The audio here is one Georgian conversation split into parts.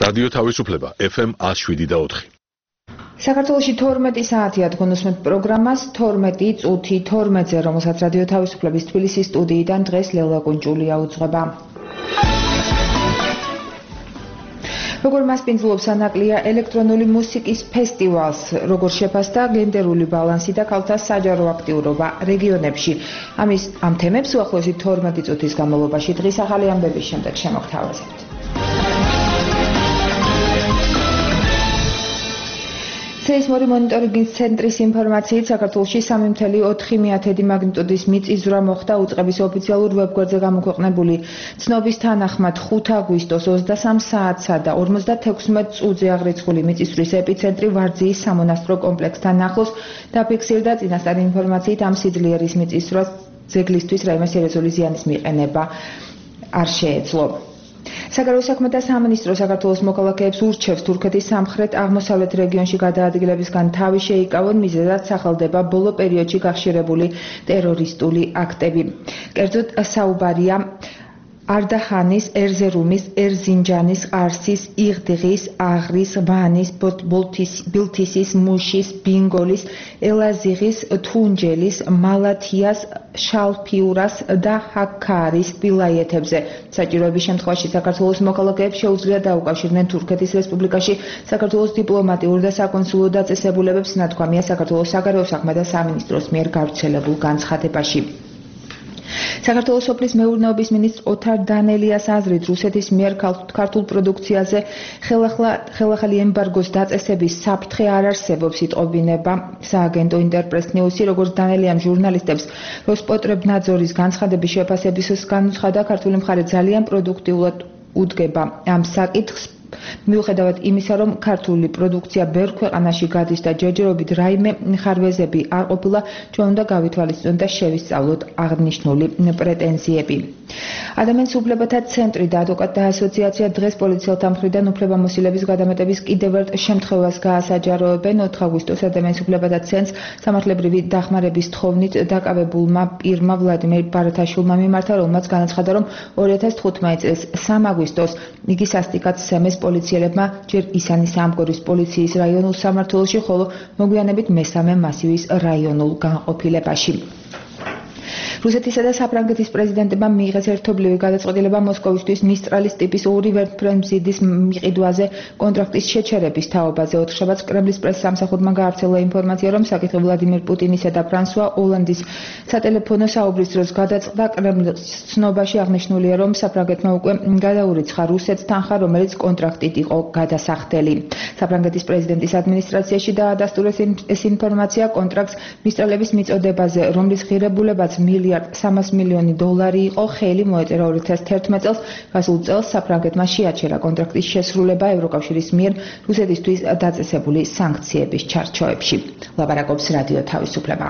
რადიო თავისუფლება FM 107.4. საქართველოში 12 საათია გონოსმეთ პროგრამას 12 წუთი 12-ზე, რომელსაც რადიო თავისუფლების თბილისის სტუდიიდან დღეს ლელა კუნჭულია უძღვება. როგორ მასპინძლობს ანაკლია ელექტრონული მუსიკის ფესტივალს, როგორ შეფასდა გენდერული ბალანსი და ქალთა საჯარო აქტიურობა რეგიონებში. ამ თემებს უახლოესი 12 წუთის განმავლობაში დღის ახალი ამბების შემდეგ შემოგთავაზებთ. სეისმური მონიტორინგის ცენტრის ინფორმაციით საქართველოში 3.4 მაგნიტუდის მიწისძვრა მოხდა. უწყების ოფიციალურ ვებგვერდზე გამოქვეყნებული ცნობის თანახმად 5 აგვისტოს 23 საათსა და 56 წუთზე აღრიცხული მიწისძვრის ეპიცენტრი ვარძიის სამონასტრო კომპლექსთან ახლოს დაფიქსირდა. წინასწარი ინფორმაციით ამ სიძლიერის მიწისძვრას ძეგლისთვის რაიმე სერიოზული ზიანის მიყენება არ შეეძლო. საგარეო საქმეთა სამინისტრო საქართველოს მოქალაქეებს ურჩევს თურქეთის სამხრეთ-აღმოსავლეთ რეგიონში გადაადგილებისგან თავი შეიკავონ, მიზეზად სახელდება ბოლო პერიოდში გახშირებული ტერორისტული აქტები. კერძოდ საუბარია არდახანის, ერზერუმის, ერზინჯანის, ყარსის, იღდღის, აღრის, ვანის, ბილთისის, მუშის, ბინგოლის, ელაზიღის, თუნჯელის, მალათიას, შალფიურას და ჰაქარის ვილაიეთებზე. საჭიროების შემთხვევაში საქართველოს მოქალაქეებს შეუძლია დაუკავშირდნენ თურქეთის რესპუბლიკაში საქართველოს დიპლომატიურ და საკონსულო დაწესებულებებს, ნათქვამია საქართველოს საგარეო საქმეთა სამინისტროს მიერ გავრცელებულ განცხადებაში. საქართველოს სოფლის მეურნეობის მინისტრ ოთარ დანელიას აზრით, რუსეთის მიერ ქართულ პროდუქციაზე ხელახალი ემბარგოს დაწესების საფრთხე არ არსებობს, იტყობინება სააგენტო ინტერპრეს ნიუსი. როგორც დანელიამ ჟურნალისტებს როსპოტრებნაძორის განცხადების შეფასების განუცხადა, ქართული მხარე ძალიან პროდუქტიულად უდგება ამ საკითხს. მიუხედავად იმისა, რომ ქართული პროდუქცია ბევრ ქვეყანაში გადის და ჯერჯერობით რაიმე ხარვეზები არ ყოფილა, ჩვენ უნდა გავითვალისწინოთ და შევისწავლოთ აღნიშნული პრეტენზიები. ადამიანის უფლებათა ცენტრი და ადვოკატთა ასოციაცია დღეს პოლიციელთა მხრიდან უფლებამოსილების გადამეტების კიდევ ერთ შემთხვევას გაასაჯაროებენ. 4 აგვისტოს ადამიანის უფლებათა ცენტრს სამართლებრივი დახმარების თხოვნით დაკავებულმა პირმა ვლადიმერ ბარათაშვილმა მიმართა, რომელმაც განაცხადა, რომ 2015 წლის 3 აგვისტოს იგი სასტიკად სცემეს პოლიციელებმა ჯერ ისანის ამგორის პოლიციის რაიონულ სამმართველოში, ხოლო მოგვიანებით მესამე მასივის რაიონულ განყოფილებაში. რუსეთისა და საფრანგეთის პრეზიდენტებმა მიიღეს ერთობლივი გადაწყვეტილება მოსკოვისთვის მისტრალის ტიპის ორი ვერტმფრენზიდის მიყიდვაზე კონტრაქტის შეჩერების თაობაზე. ოთხშაბათს კრემლის პრესსამსახურმა გაავრცელა ინფორმაცია, რომ საკითხი ვლადიმერ პუტინისა და ფრანსუა ოლანდის სატელეფონო საუბრის დროს გადაწყდა. კრემლის ცნობაში აღნიშნულია, რომ საფრანგეთმა უკვე გადაურიცხა რუსეთს თანხა, რომელიც კონტრაქტით იყო გადასახდელი. საფრანგეთის პრეზიდენტის ადმინისტრაციაში დაადასტურეს ეს ინფორმაცია კონტრაქტს მისტრალების მიწოდებაზე, რომლის ღირებულებაც $1.3 მილიონი იყო. ხელი მოეწერა 2011 წელს. გასულ წელს საფრანგეთმა შეაჩერა კონტრაქტის შესრულება ევროკავშირის მიერ რუსეთისთვის დაწესებული სანქციების ჩარჩოებში. ლაპარაკობს რადიო თავისუფლება.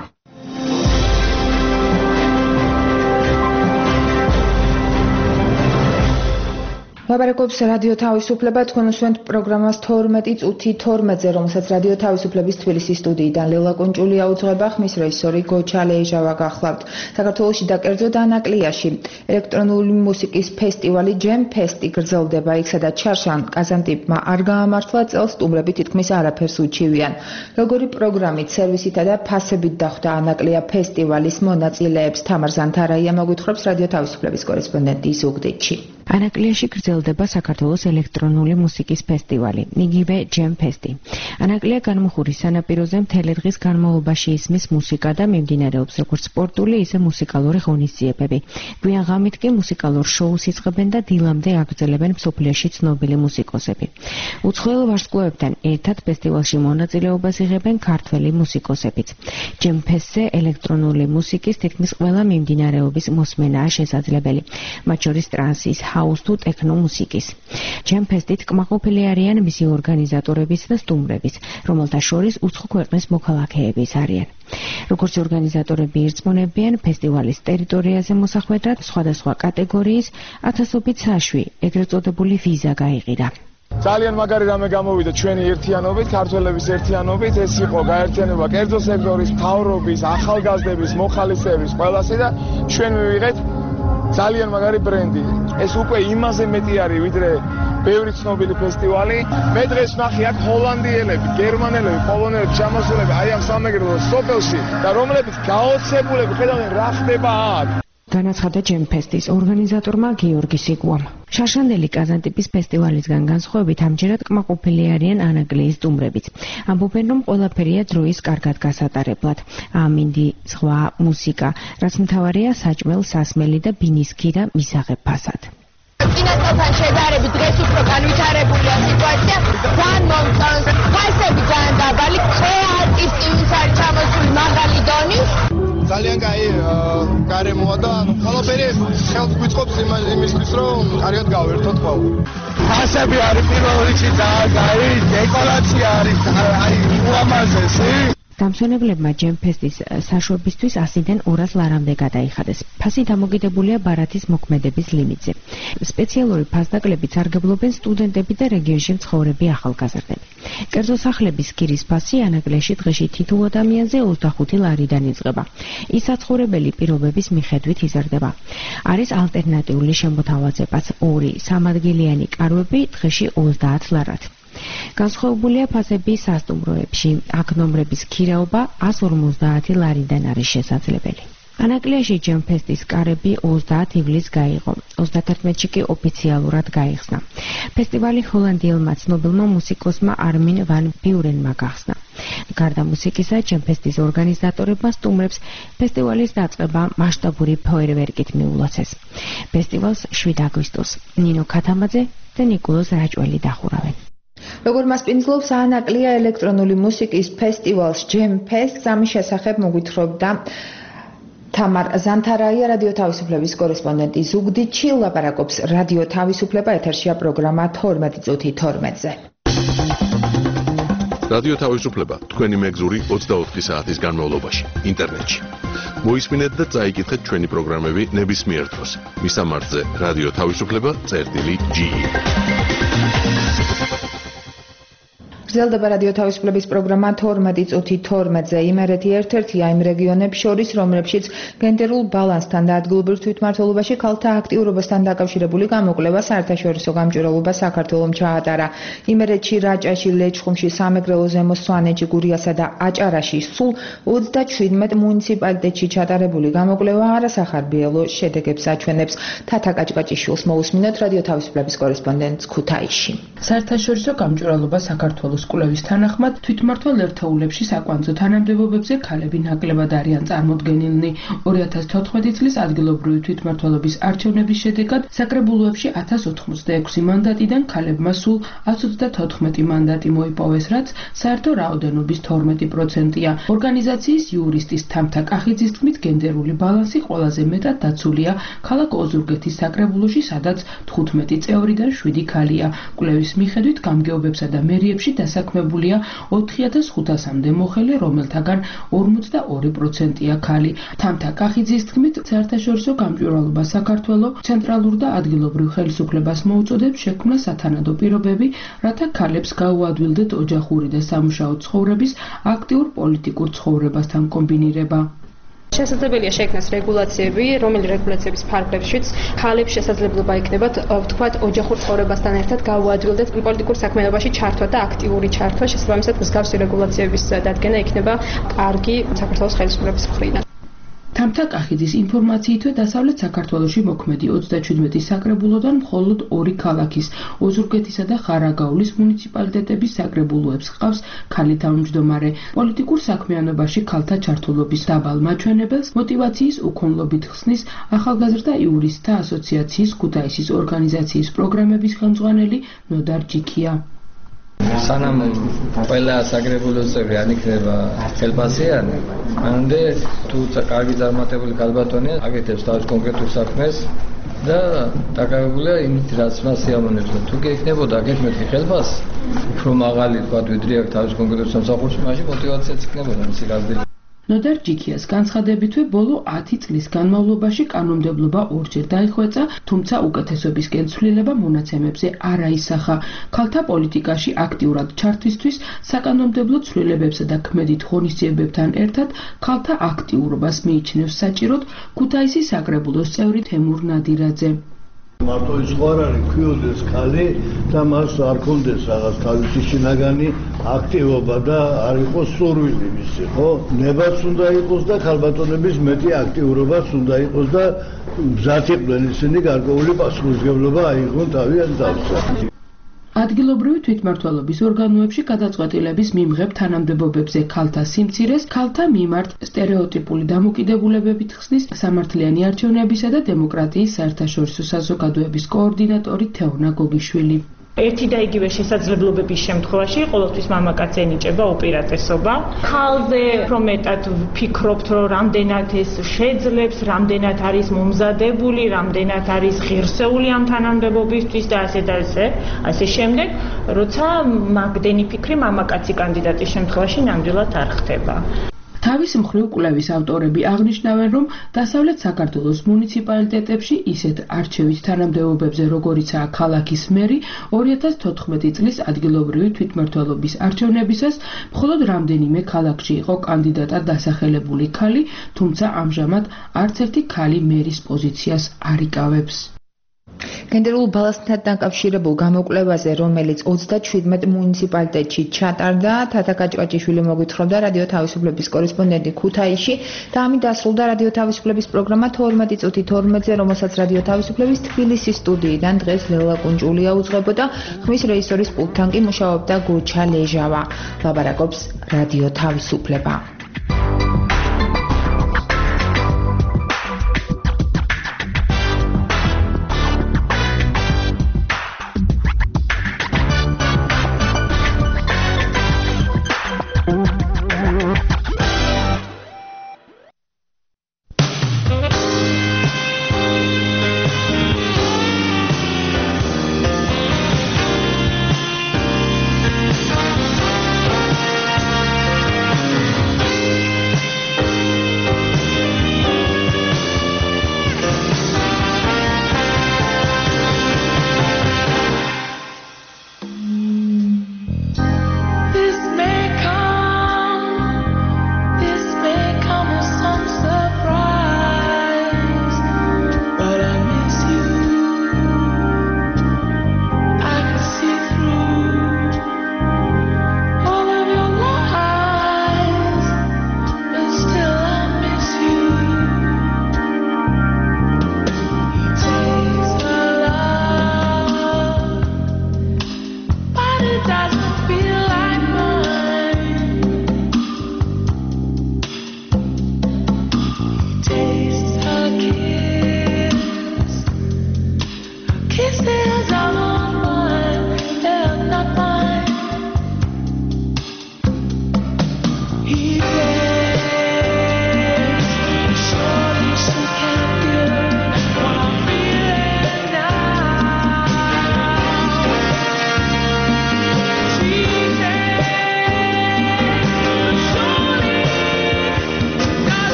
ლაპარაკობს რადიო თავისუფლება. თქვენ უსმენთ პროგრამას 12 წუთი 12-ზე, რომელსაც რადიო თავისუფლების თბილისის სტუდიიდან ლელა კუნჭულია უძღვება. ხმის რეჟისორი გოჩა ლეიჟავა გახლავთ. საქართველოში და კერძოდ ანაკლიაში ელექტრონული მუსიკის ფესტივალი ჯემ ფესტი გრძელდება. იქ სადაც ჩარშან კაზანტიპმა არ გაამართლა წელს, სტუმრები თითქმის არაფერს უჩივიან. როგორი პროგრამით, სერვისითა და ფასებით დახვდა ანაკლია ფესტივალის მონაწილეებს? თამარ ზანთარაია მოგვითხრობს რადიო თავისუფლების კორესპონდენტი ზუგდიდში. ანაკლიაში გრძელდება საქართველოს ელექტრონული მუსიკის ფესტივალი, იგივე ჯემ ფესტი. ანაკლია განმუხურის სანაპიროზე მთელი დღის განმავლობაში ისმის მუსიკა და მიმდინარეობს როგორც სპორტული, ისე მუსიკალური ღონისძიებები. გვიან ღამით კი მუსიკალურ შოუს იწყებენ და დილამდე აგრძელებენ მსოფლიოში ცნობილი მუსიკოსები. უცხოელ ვარსკვლავებთან ერთად ფესტივალში მონაწილეობას იღებენ ქართველი მუსიკოსებიც. ჯემ ფესტზე ელექტრონული მუსიკის თითქმის ყველა მიმდინარეობის მოსმენაა შესაძლებელი, მათ შორის ტრანსის, ჰაუს თუ ტექნო მუსიკის. ჯემ ფესტით კმაყოფილი არიან მისი ორგანიზატორებიც და სტუმრებიც, რომელთა შორის უცხო ქვეყნის მოქალაქეებიც არიან. როგორც ორგანიზატორები ირწმუნებიან, ფესტივალის ტერიტორიაზე მოსახვედრად სხვადასხვა კატეგორიის ათასობით საშვი, ეგრეთ წოდებული ვიზა გაიყიდა. ძალიან მაგარი რამე გამოვიდა ჩვენი ერთიანობით, ქართველების ერთიანობით. ეს იყო გაერთიანება კერძო სექტორის, მთავრობის, ახალგაზრდების, მოხალისეების ყველასი და ჩვენ მივიღეთ ძალიან მაგარი ბრენდი. ეს უკვე იმაზე მეტი არის, ვიდრე ბევრი ცნობილი ფესტივალი. მე დღეს ვნახე აქ ჰოლანდიელები, გერმანელები, პოლონელები ჩამოსულები აი ამ სამეგრელო სოფელში და რომლებიც გაოცებულები ხედავენ რა ხდება აქ. განაცხადა ჯემფესტის ორგანიზატორმა გიორგი სიგუამ. შარშანდელი კაზანტიპის ფესტივალისგან განსხვავებით ამჯერად კმაყოფილი არიან ანაკლიის სტუმრებიც. ამბობენ, რომ ყველაფერია დროის კარგად გასატარებლად. ამინდი, ზღვა, მუსიკა, რაც მთავარია საჭმელ, სასმელი და ბინისქი და მისაღებ ფასად. წინასწართან შედარებით დღეს უფრო განვითარებულია სიტუაცია. ძალიან მომწონს, ფასები ძალიან დაბალი, არტისტი ვინც არის ჩამოსული მაღალი დონის. ძალიან კაი გარემოა და ყველაფერი ხელს გვიწყობს იმისთვის, რომ კარგად გავერთოთ ყოველ. ფასები არის პირველ რიგში ძალიან კაი, დეკორაცია არის აი უამაზესი. დამსვენებლებმა ჯემფესტის საშვებისთვის 100-დან 200 ლარამდე გადაიხადეს. ფასი დამოკიდებულია ბარათის მოქმედების ლიმიტზე. სპეციალური ფასდაკლებიც სარგებლობენ სტუდენტები და რეგიონში მცხოვრები ახალგაზრდები. კერძო სახლების სქირის ფასი ანაკლიაში დღეში თითოეულ ადამიანზე 25 ლარიდან იწყება. ის საცხოვრებელი პირობების მიხედვით იზრდება. არის ალტერნატიული შემოთავაზებაც 2-3 ადგილიანი კარვები დღეში 30 ლარად. განსხვავებულია ფასები სასტუმროებში. აქ ნომრების ქირაობა 150 ლარიდან არის შესაძლებელი. ანაკლიაში ჯემფესტის კარები 30 ივლისს გაიღო. 31-ში კი ოფიციალურად გაიხსნა. ფესტივალი ჰოლანდიელმა ცნობილმა მუსიკოსმა არმინ ვან ბიურენმა გახსნა. გარდა მუსიკისა, ჯემფესტის ორგანიზატორებმა სტუმრებს ფესტივალის დაწყება მასშტაბური ფეერვერკით მიულოცეს. ფესტივალს 7 აგვისტოს ნინო ქათამაძე და ნიკოლოზ რაჭველი დახურავენ. როგორ მასპინძლობს ანაკლია ელექტრონული მუსიკის ფესტივალს ჯემფესტს, ამის შესახებ მოგვითხრობდა თამარ ზანთარაია, რადიო თავისუფლების კორესპონდენტი ზუგდიდში. ლაპარაკობს რადიო თავისუფლება, ეთერშია პროგრამა 12 წუთი 12-ზე. რადიო თავისუფლება თქვენი მეგზური 24 საათის განმავლობაში ინტერნეტში. მოისმინეთ და წაიკითხეთ ჩვენი პროგრამები ნებისმიერ დროს. მისამართზე რადიო თავისუფლება.ge. გრძელდება რადიო თავისუფლების პროგრამა 12 წუთი 12-ზე. იმერეთი ერთ-ერთია იმ რეგიონებს შორის, რომლებშიც გენდერულ ბალანსთან და ადგილობრივ თვითმმართველობაში ქალთა აქტიურობასთან დაკავშირებული გამოკვლევა საერთაშორისო გამჭვირვალობა საქართველომ ჩაატარა. იმერეთში, რაჭაში, ლეჩხუმში, სამეგრელო, ზემო სვანეთში, გურიასა და აჭარაში სულ 37 მუნიციპალიტეტში ჩატარებული გამოკვლევა არასახარბიელო შედეგებს აჩვენებს. თათა კაჭკაჭიშვილს მოусმინოთ რადიო თავისუფლების კორესპონდენტს ქუთაისში. საერთაშორისო გამჭვირვალობა საქართველოს კვლევის თანახმად თვითმმართველ ერთეულებში საკვანძო თანამდებობებზე ქალები ნაკლებად არიან წარმოდგენილნი. 2014 წლის ადგილობრივი თვითმმართველობის არჩევნების შედეგად საკრებულოებში 1086 მანდატიდან ქალებმა სულ 124 მანდატი მოიპოვეს, რაც საერთო რაოდენობის 12%-ია. ორგანიზაციის იურისტის თამთა კახიძის თქმით, გენდერული ბალანსი ყველაზე მეტად დაცულია ქალაქ ოზურგეთის საკრებულოში, სადაც 15 წევრიდან 7 ქალია. კვლევის მიხედვით გამგეობებსა და მერიებში დასაქმებულია 4500-მდე მოხელე, რომელთაგან 42%-ია ქალი. თამთა კახიძის თქმით, საერთაშორისო გამჭვირვალობა საქართველოს ცენტრალურ და ადგილობრივ ხელისუფლებას მოუწოდებს შექმნა სათანადო პირობები, რათა ქალებს გაუადვილდეთ ოჯახური და სამუშაო ცხოვრების აქტიურ პოლიტიკურ ცხოვრებასთან კომბინირება. შესაძლებელია შექმნას რეგულაციები, რომელი რეგულაციების ფარგლებშიც ქალებს შესაძლებლობა იქნება ვთქვათ ოჯახურ ცხოვრებასთან ერთად გაუადვილდეთ პოლიტიკურ საქმიანობაში ჩართვა და აქტიური ჩართვა. შესაბამისად მსგავსი რეგულაციების დადგენა იქნება კარგი საქართველოს ხელისუფლების მხრიდან. თამთა კახიძის ინფორმაციითვე დასავლეთ საქართველოში მოქმედი 37 საკრებულოდან მხოლოდ 2 ქალაქის, ოზურგეთისა და ხარაგაულის მუნიციპალიტეტების საკრებულოებს ჰყავს ქალი თავმჯდომარე. პოლიტიკურ საქმიანობაში ქალთა ჩართულობის დაბალ მაჩვენებელს მოტივაციის უქონლობით ხსნის ახალგაზრდა იურისტთა ასოციაციის ქუთაისის ორგანიზაციის პროგრამების ხელმძღვანელი ნოდარ ჯიქია. სანამ ყველა საკრებულოს წევრი არ იქნება ხელფასიანი, მანამდე თუ კარგი წარმატებული ქალბატონია, აკეთებს თავის კონკრეტულ საქმეს და დაკავებულია იმით, რაც მას სიამოვნებს. თუ კი ექნებოდა აკეთმეთი ხელფასი, უფრო მაღალი ვთქვათ, ვიდრე აქ თავის კონკრეტულ სამსახურში, მაშინ მოტივაციაც იქნებოდა მისი გაზრდილი. ნოდარ ჯიქიას განცხადებითვე ბოლო 10 წლის განმავლობაში კანონმდებლობა ორჯერ დაიხვეწა, თუმცა უკეთესობისკენ ცვლილება მონაცემებზე არ აისახა. ქალთა პოლიტიკაში აქტიურად ჩართვისთვის საკანონმდებლო ცვლილებებსა და ქმედით ღონისძიებებთან ერთად ქალთა აქტიურობას მიიჩნევს საჭიროდ ქუთაისის საკრებულოს წევრი თემურ ნადირაძე. მარტო ის ხო არ არის ქვიოდეს ხალი და მას არ კონდეს რაღაც თავისი შინაგანი აქტივობა და არ იყოს სურვილი მისი, ხო? ნებაც უნდა იყოს და ქალბატონების მეტი აქტიურობაც უნდა იყოს და მზად იყვნენ ისინი გარკვეული პასუხისმგებლობა აიღონ თავიანთ თავზე. ადგილობრივი თვითმმართველობის ორგანოებში გადაწყვეტილების მიმღებ თანამდებობებზე ქალთა სიმცირეს, ქალთა მიმართ სტერეოტიპული დამოკიდებულებებით ხსნის სამართლიანი არჩევნებისა და დემოკრატიის საერთაშორისო საზოგადოების კოორდინატორი თეონა გოგიშვილი. ერთი და იგივე შესაძლებლობების შემთხვევაში ყოველთვის მამაკაცს ენიჭება უპირატესობა. ხალხზე უფრო მეტად ვფიქრობთ, რომ რამდენად ეს შეძლებს, რამდენად არის მომზადებული, რამდენად არის ღირსეული ამ თანამდებობისთვის და ასე და ასე შემდეგ, როცა მაგდენი ფიქრი მამაკაცი კანდიდატის შემთხვევაში ნამდვილად არ ხდება. თავის მხრივ კვლევის ავტორები აღნიშნავენ, რომ დასავლეთ საქართველოს მუნიციპალიტეტებში ისეთ არჩევით თანამდებობებზე, როგორიცაა ქალაქის მერი, 2014 წლის ადგილობრივი თვითმმართველობის არჩევნებისას მხოლოდ რამდენიმე ქალაქში იყო კანდიდატად დასახელებული ქალი, თუმცა ამჟამად არც ერთი ქალი მერის პოზიციას არ იკავებს. გენდერულ ბალანსთან დაკავშირებულ გამოკვლევაზე, რომელიც 37 მუნიციპალიტეტში ჩატარდა, თათა გაჭკაჭიშვილი მოგვითხრობდა რადიო თავისუფლების კორესპონდენტი ქუთაისში და ამით დასრულდა რადიო თავისუფლების პროგრამა 12 წუთი 12-ზე, რომელსაც რადიო თავისუფლების თბილისის სტუდიიდან დღეს ლელა კუნჭულია უძღვებოდა, ხმის რეჟისორის პულტთან კი მუშაობდა გოჩა ლეჟავა. ლაბარაკობს რადიო თავისუფლება.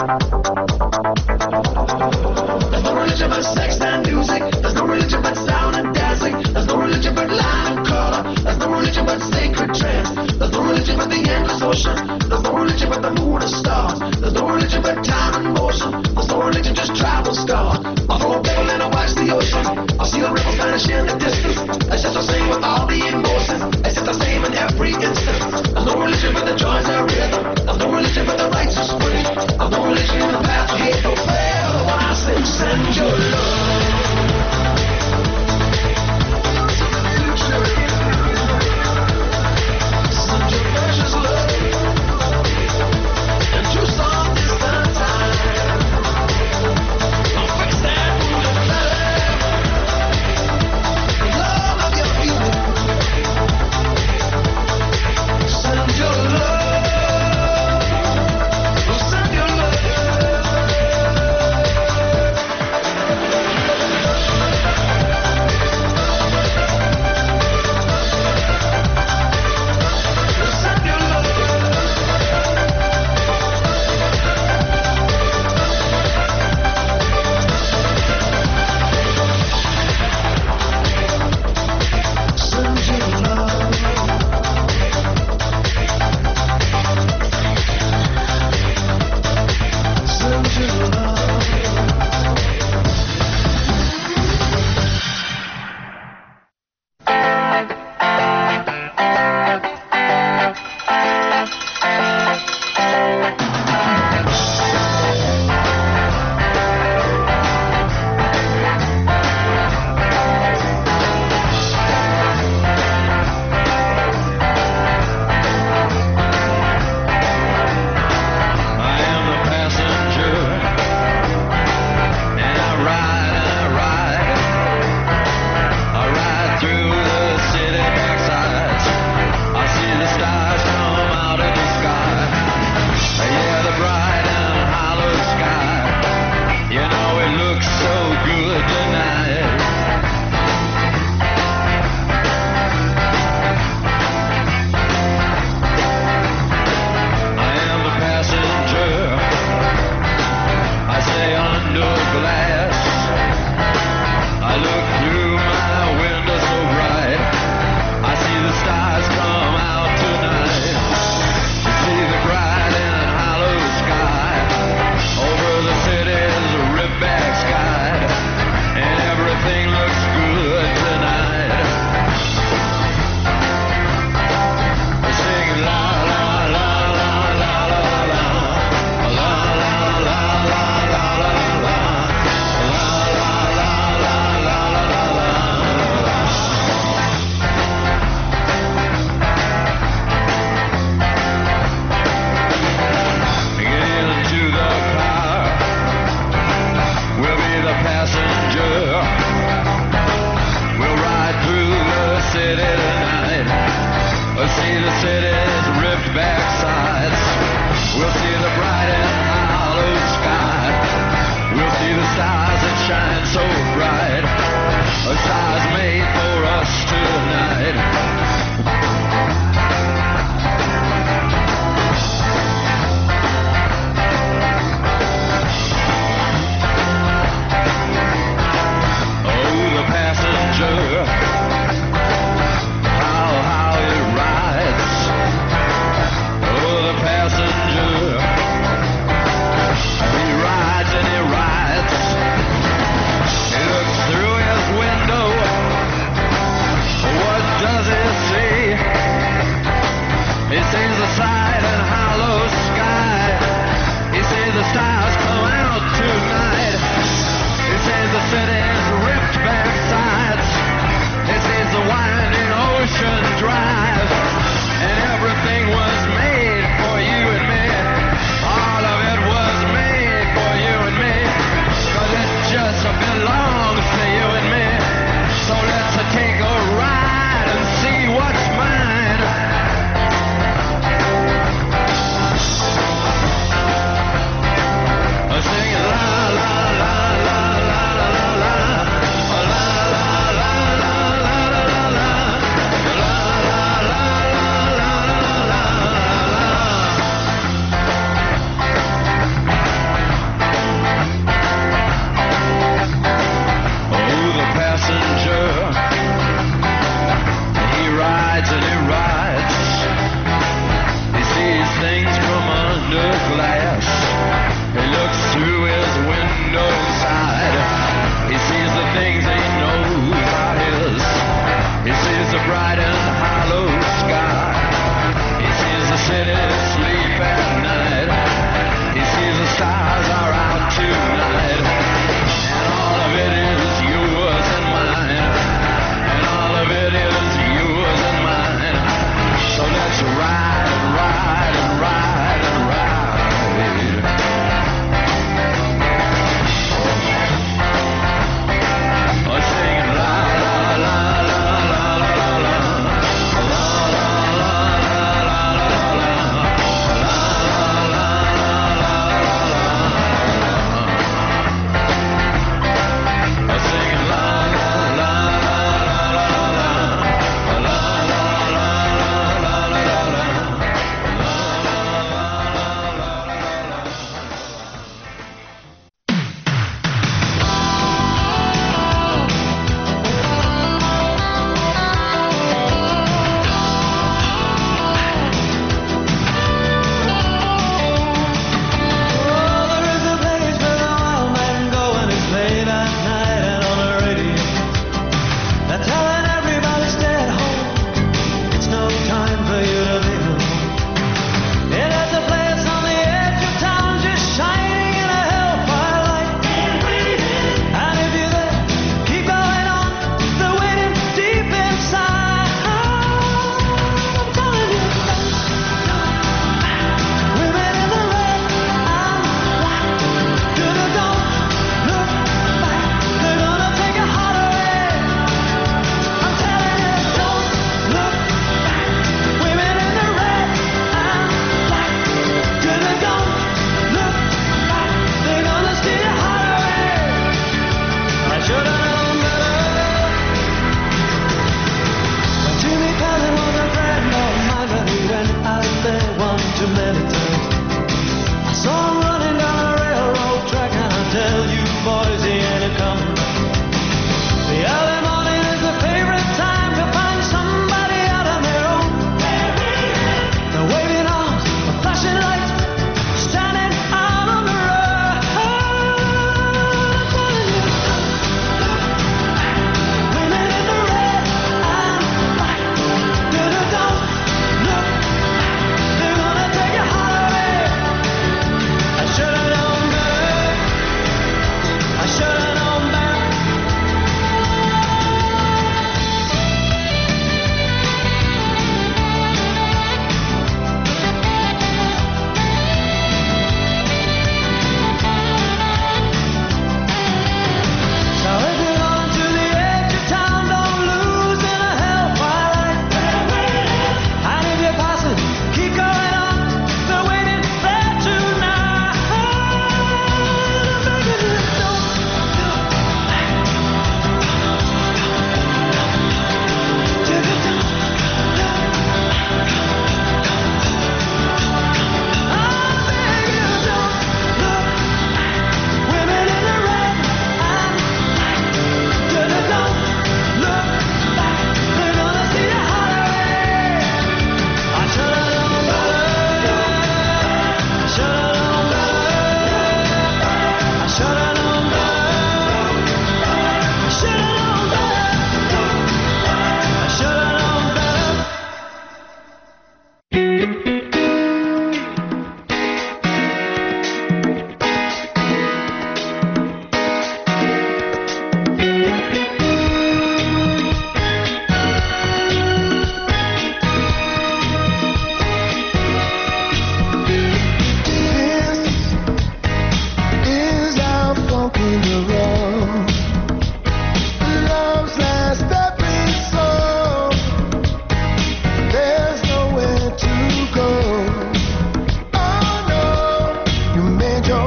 There's no religion but sex and music. There's no religion but sound and dancing. There's no religion but line and color. There's no religion but sacred trance. There's no religion but the endless ocean. There's no religion but the moon and stars. There's no religion but time and motion. There's no religion, just travel scars. I'll throw a pebble and I'll watch the ocean. I'll see the ripples vanish in the distance. It's just the same with all the emotions. It's just the same in every instant. There's no religion but the joys and rhythm. There's no religion but the rights of spring. There's no religion in the path to hate no prayer. When I say send your love. Send your precious love. And your song is the time.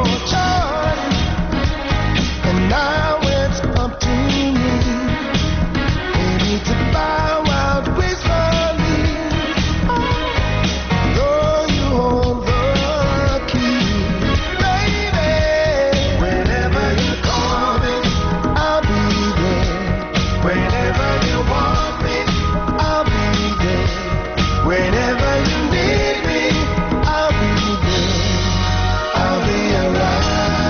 choice, and now it's up to me, maybe to bow out gracefully. Though you hold the key, baby. Whenever you call me, I'll be there. Whenever you want me, I'll be there. Whenever you need me, I'll be there. I'll be around.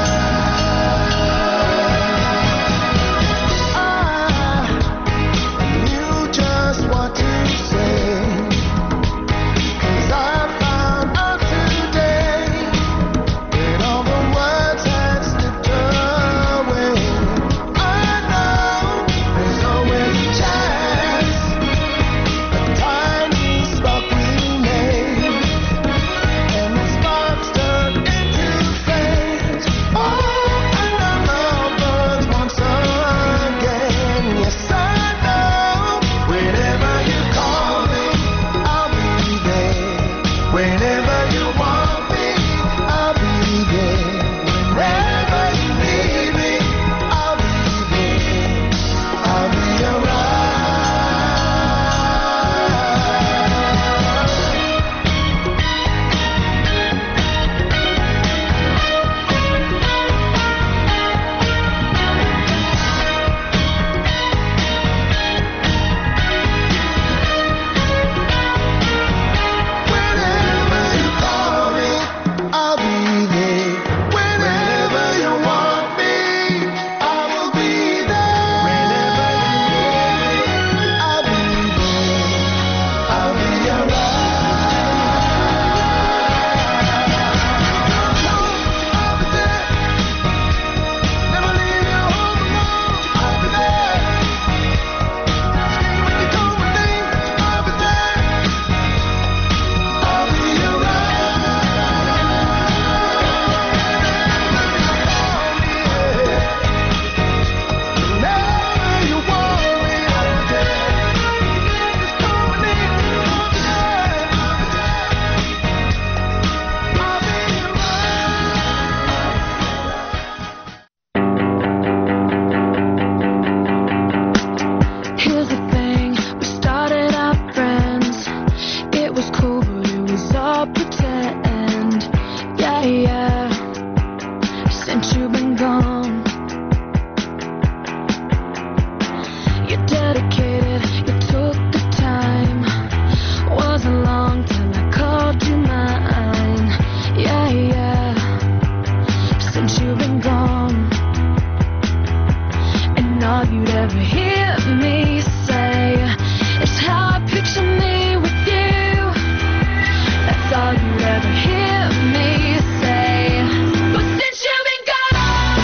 You just what to say, 'cause I found out today that all the words had slipped away. I know there's always a chance, a tiny spark remains, and the sparks turn into flames. Oh, and I love us once again. Yes, I know. Whenever you call me, I'll be there. Whenever you want me, I'll be there. Whenever you need me, I'll be there. I'll be around. Whenever you call me, I'll be there. Whenever you want me, I will be there. Whenever you need me, I'll be there. I'll be around. I'll be there. Never leave you home alone. I'll be there. Stay when you come with me. I'll be there. I'll be around. Whenever you want me, I'll be there. Just come with me. I'll be there. I'll be around. Here's the thing, we started out friends. It was cool, but it was all pretend. Yeah, yeah. Since you've been gone, you're dedicated, you took the time. Wasn't long till I called you mine. Yeah, yeah. Since you've been gone, and all you'd ever hear me say is how I picture me with you. That's all you'd ever hear me say. But since you've been gone,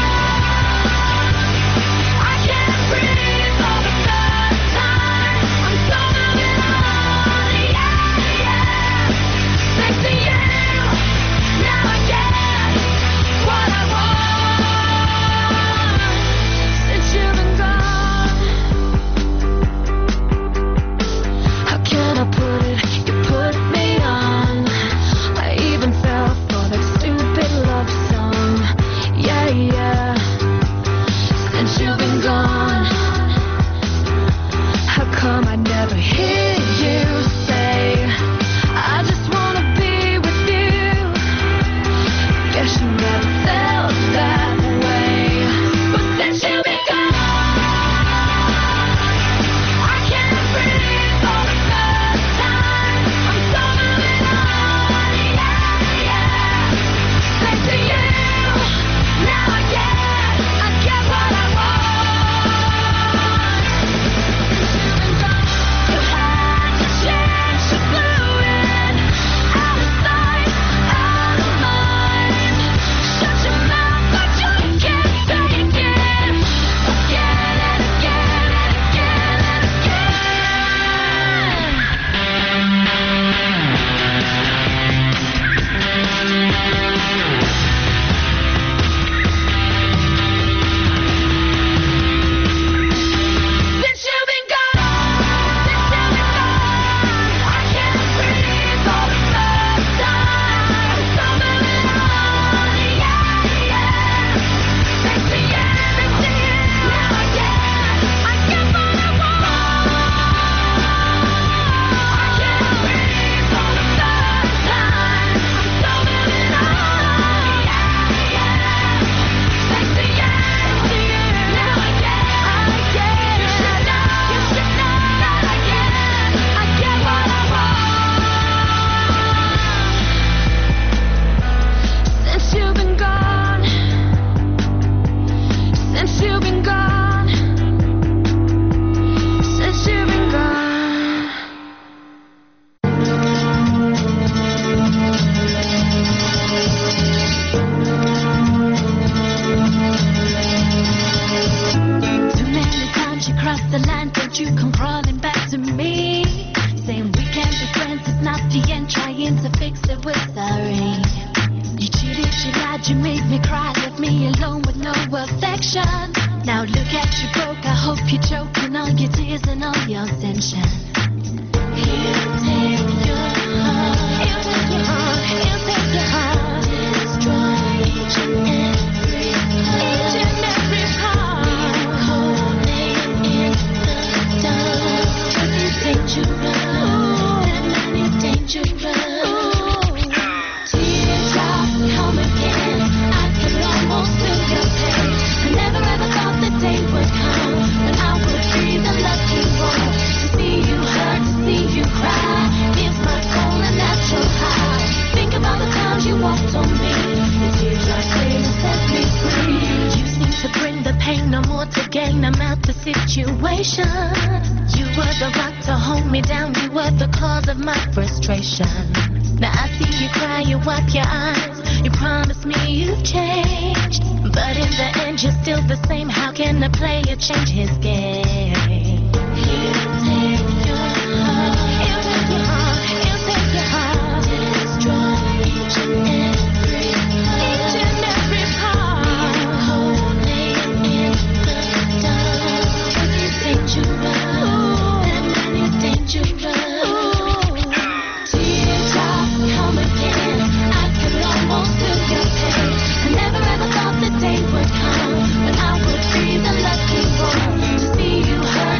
I can't breathe for the third time. I'm so moving on, yeah, yeah. Thanks to you, now I get what I want. Since you've been gone, left me alone with no affection. Now look at you broke, I hope you're choking all your tears and all your tension. He'll take your heart, he'll take your heart, he'll take your heart. Destroy each and every heart, each and every heart. Cold name in the dark, 'cause he's dangerous, that man is dangerous. Teardrops come again, I can almost feel your pain. I never ever thought the day would come when I would be the lucky one to see you hurt, to see you cry. Gives my soul a natural high. Think of all the times you walked on me. The teardrops came and set me free. You seem to bring the pain, no more to gain. I'm out the situation. You were the rock to hold me down. You were the cause of my frustration. Now I see you cry, you wipe your eyes. You promise me you've changed, but in the end you're still the same. How can a player change his game? He'll take your heart, he'll take your heart, he'll take your heart. Destroy each and every heart, each and every heart. Hold name in the dark, 'cause he's dangerous, that man is dangerous. Teardrops come again, I can almost feel your pain. I never ever thought the day would come when I would be the lucky one to see you hurt.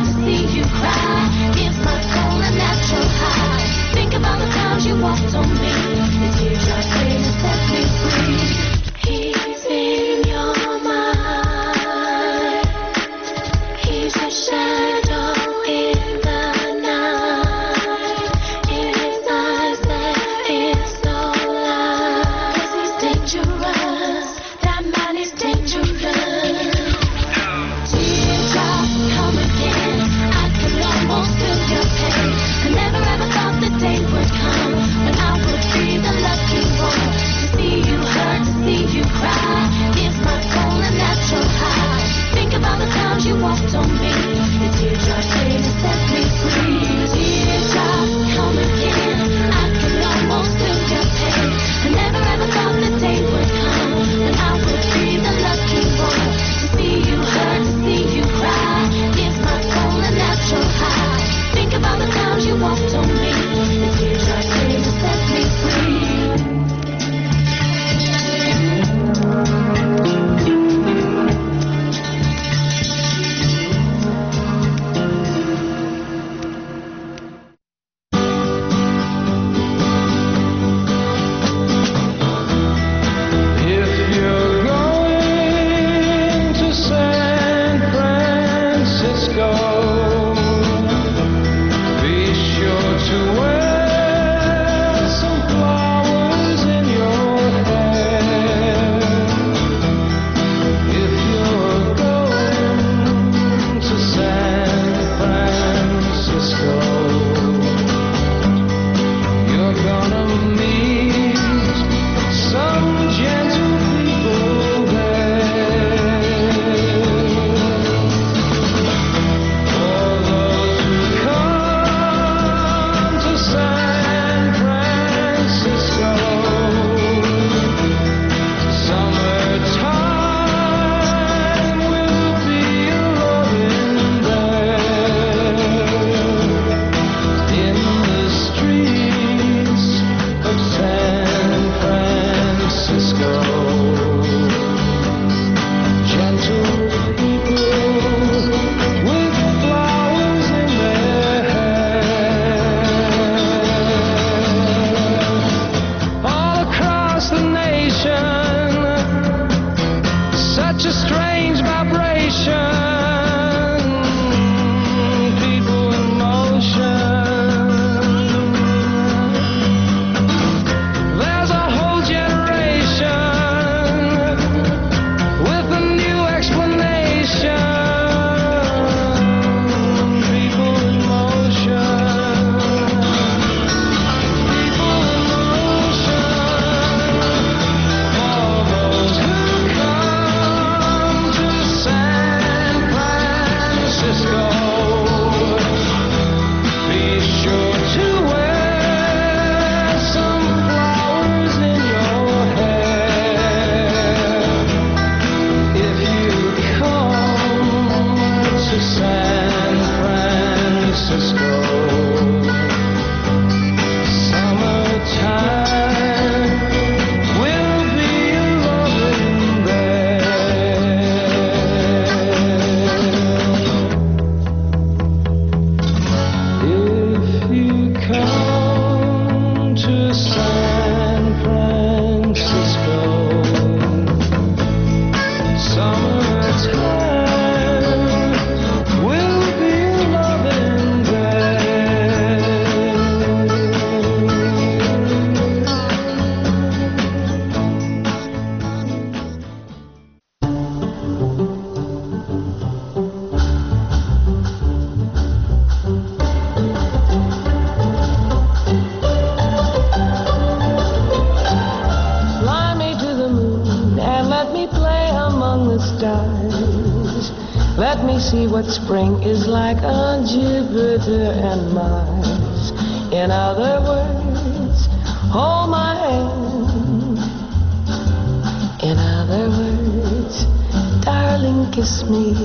stars. Let me see what spring is like on Jupiter and Mars. In other words, hold my hand. In other words, darling, kiss me.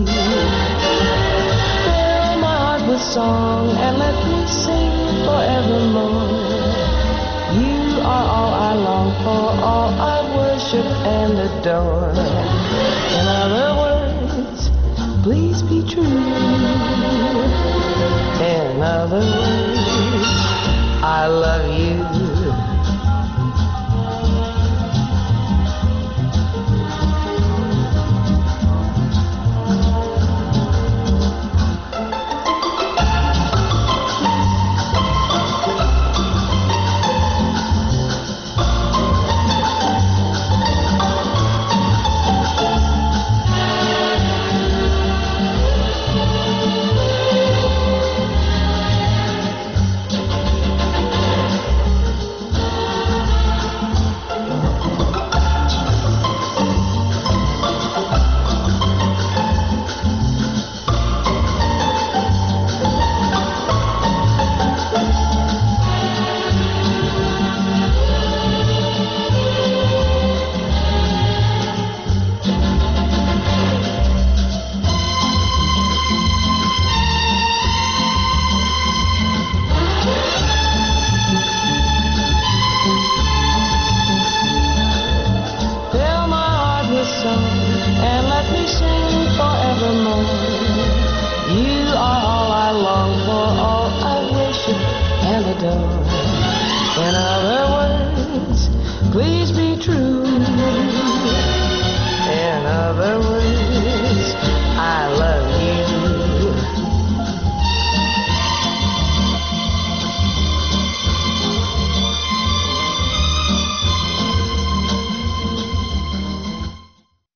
Fill my heart with song and let me sing forevermore. You are all I long for, all I worship and adore. In other words, please be true. In other words, I love you. In other words, please be true.